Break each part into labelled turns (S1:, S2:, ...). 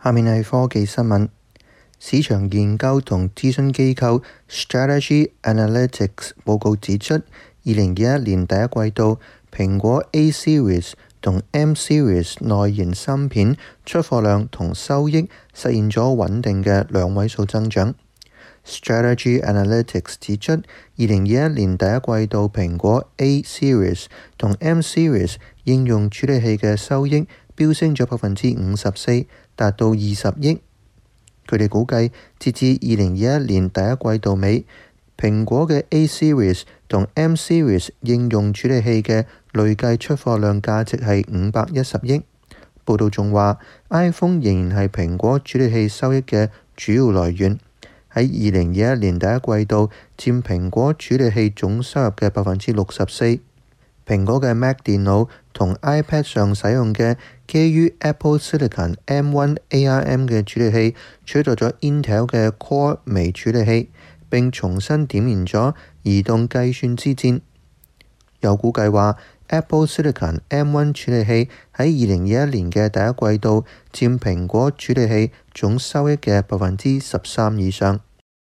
S1: 下面係科技新聞。市場研究同諮詢機構 Strategy Analytics 報告指出，2021年第一季度，蘋果 A Series 同 M Series 內燃芯片出貨量同收益實現咗穩定嘅兩位數增長。Strategy Analytics 指出，2021年第一季度蘋果 A Series 同 M Series 應用處理器嘅收益飆升咗54%，達到20億。佢哋估計，截至2021年第一季度尾，蘋果嘅 A Series 同 M Series 應用處理器嘅累計出貨量價值係510億。報道仲話 ，iPhone 仍然係蘋果處理器收益嘅主要來源，喺2021年第一季度佔蘋果處理器總收入嘅64%。蘋果嘅 Mac 電腦同 iPad 上使用嘅基於 Apple Silicon M1 ARM 嘅處理器取代咗 Intel 嘅 Core 微處理器，並重新點燃咗移動計算之戰。有估計話 Apple Silicon M1 處理器喺2021年嘅第一季度佔蘋果處理器總收益嘅13%以上。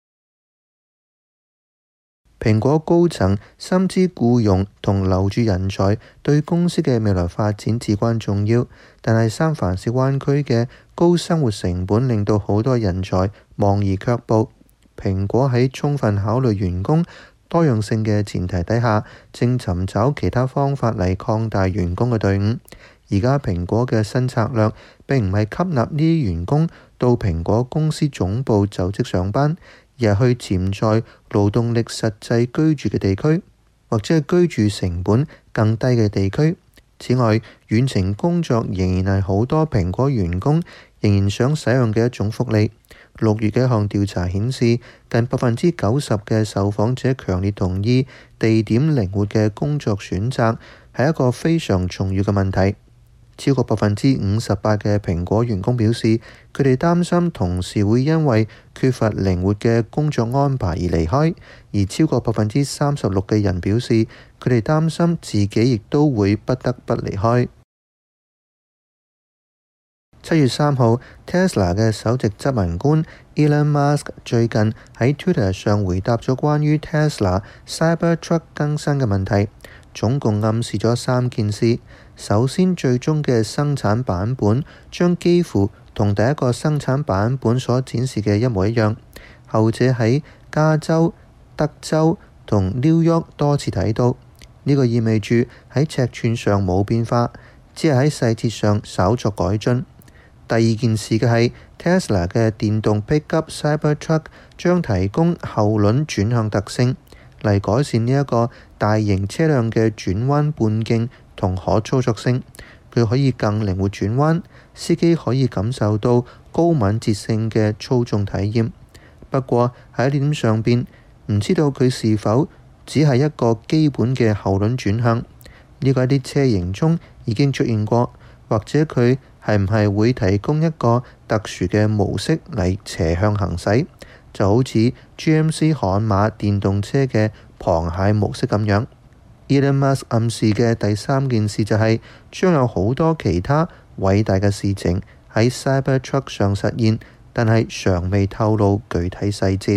S1: 蘋果高層深知僱用同留住人才對公司嘅未來發展至關重要，但係三藩市灣區嘅高生活成本令到好多人才望而卻步。蘋果喺充分考慮員工多樣性嘅前提底下，正尋找其他方法嚟擴大員工嘅隊伍。而家蘋果嘅新策略並唔係吸納呢啲員工到蘋果公司總部就職上班，而係去潛在勞動力實際居住嘅地區，或者係居住成本更低嘅地區。此外，遠程工作仍然係好多蘋果員工仍然想使用嘅一種福利。6月嘅一項調查顯示，近90%嘅受訪者強烈同意地點靈活嘅工作選擇係一個非常重要嘅問題。超過58%嘅蘋果員工表示，佢哋擔心同事會因為缺乏靈活嘅工作安排而離開，而超過36%嘅人表示，佢哋擔心自己亦都會不得不離開。7月3號 Tesla 嘅首席執行官 Elon Musk 最近喺 Twitter 上回答咗關於 Tesla Cybertruck 更新嘅問題，總共暗示咗3件事。首先，最終嘅生產版本將幾乎同第一個生產版本所展示嘅一模一樣。後者喺加州、德州同 New York 多次睇到，呢個意味住喺尺寸上冇變化，只係喺細節上稍作改進。第二件事嘅係 Tesla 嘅電動 Pickup Cybertruck 將提供後輪轉向特性，嚟改善呢一個大型車輛嘅轉彎半徑同可操作性。佢可以更靈活轉彎，司機可以感受到高敏捷性嘅操縱體驗。不過喺呢點上邊，唔知道佢是否只係一個基本嘅後輪轉向。呢個喺啲車型中已經出現過，或者佢係唔係會提供一個特殊嘅模式嚟斜向行駛，就好似 GMC 悍馬電動車嘅螃蟹模式咁樣。Elon Musk 暗示嘅第三件事就係將有好多其他偉大嘅事情喺 Cybertruck 上實現，但係尚未透露具體細節。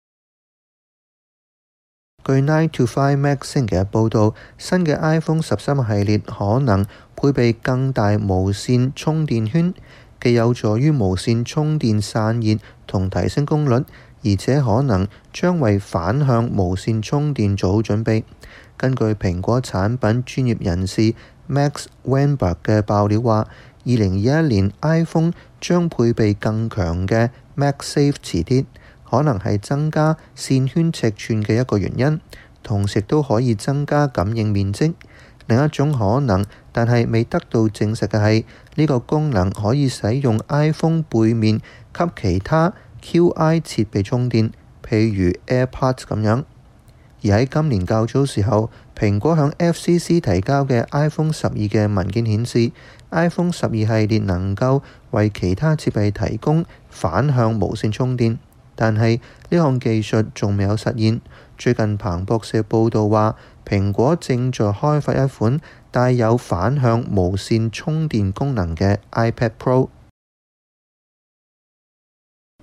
S1: 據 9 to 5 Mac 星期日報道，新嘅 iPhone 13系列可能配備更大無線充電圈，既有助於無線充電散熱同提升功率，而且可能將為反向無線充電做好準備。根據蘋果產品專業人士 Max Weinberg 嘅爆料話，2021年 iPhone 將配備更強嘅 MagSafe 磁鐵，可能係增加線圈尺寸嘅一個原因，同時都可以增加感應面積。另一種可能，但係未得到證實嘅係，呢個功能可以使用 iPhone 背面給其他 Qi 設備充電，譬如 AirPods 咁樣。而喺今年較早時候，蘋果向 FCC 提交嘅 iPhone 12嘅文件顯示，iPhone 12系列能夠為其他設備提供反向無線充電，但係呢項技術仲未有實現。最近彭博社報道話，蘋果正在開發一款帶有反向無線充電功能嘅 iPad Pro。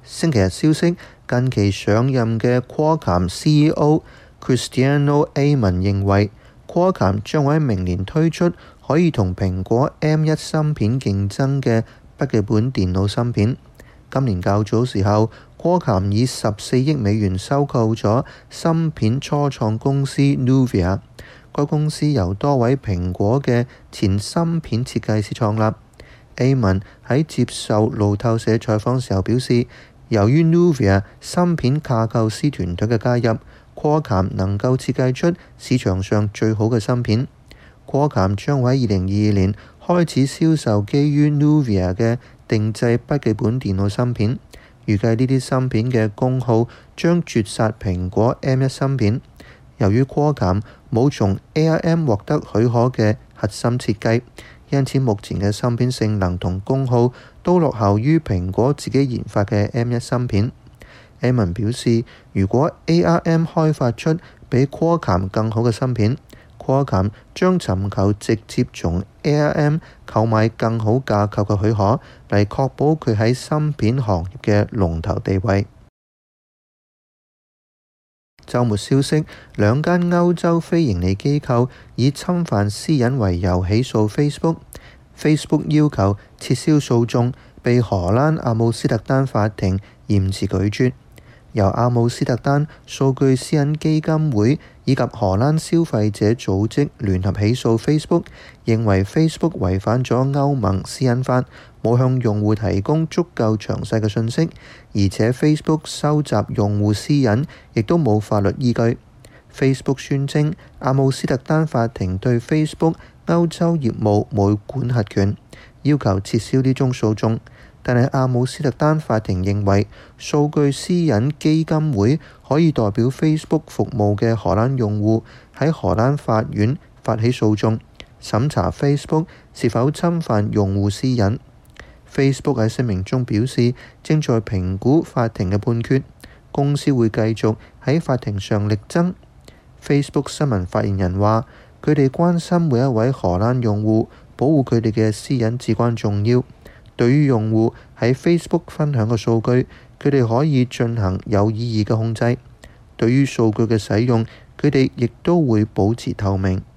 S1: 星期日消息，近期上任嘅 Qualcomm CEO Cristiano Amon 認為 Qualcomm 將會喺明年推出可以同蘋果 M1 芯片競爭嘅筆記本電腦芯片。今年較早時候，Qualcomm 以14億美元收購咗芯片初創公司 Nuvia。該公司由多位蘋果嘅前芯片設計師創立。Amon 喺接受路透社採訪時候表示，由於 Nuvia 芯片架構師團隊嘅加入，Qualcomm 能夠設計出市場上最好嘅芯片。Qualcomm 將會喺2022年開始銷售基於 Nuvia 嘅定製筆記本電腦芯片，預計呢啲芯片嘅功耗將絕殺蘋果 M1 芯片。由於 Qualcomm 冇從 ARM 獲得許可嘅核心設計，因此目前嘅芯片性能同功耗都落後於蘋果自己研發嘅 M1 芯片。Amon 表示，如果 ARM 開發出比 Qualcomm 更好嘅芯片，Qualcomm 將尋求直接從 ARM 購買更好架構嘅許可，嚟確保佢喺芯片行業嘅龍頭地位。週末消息，兩間歐洲非營利機構以侵犯私隱為由起訴 Facebook。Facebook 要求撤銷訴訟，被荷蘭阿姆斯特丹法庭嚴詞拒絕。由阿姆斯特丹數據私隱基金會以及荷蘭消費者組織聯合起訴 Facebook， 認為 Facebook 違反咗歐盟私隱法，冇向用戶提供足夠詳細嘅信息，而且 Facebook 收集用戶私隱亦都冇法律依據。Facebook 宣稱阿姆斯特丹法庭對 Facebook 歐洲業務冇管轄權，要求撤銷呢宗訴訟。但係阿姆斯特丹法庭認為，數據私隱基金會可以代表 Facebook 服務嘅荷蘭用戶喺荷蘭法院發起訴訟，審查 Facebook 是否侵犯用戶私隱。Facebook 喺聲明中表示，正在評估法庭嘅判決，公司會繼續喺法庭上力爭。Facebook 新聞發言人話，佢哋關心每一位荷蘭用戶，保護佢哋嘅私隱至關重要。對於用戶喺 Facebook 分享嘅數據，佢哋可以進行有意義嘅控制。對於數據嘅使用，佢哋亦都會保持透明。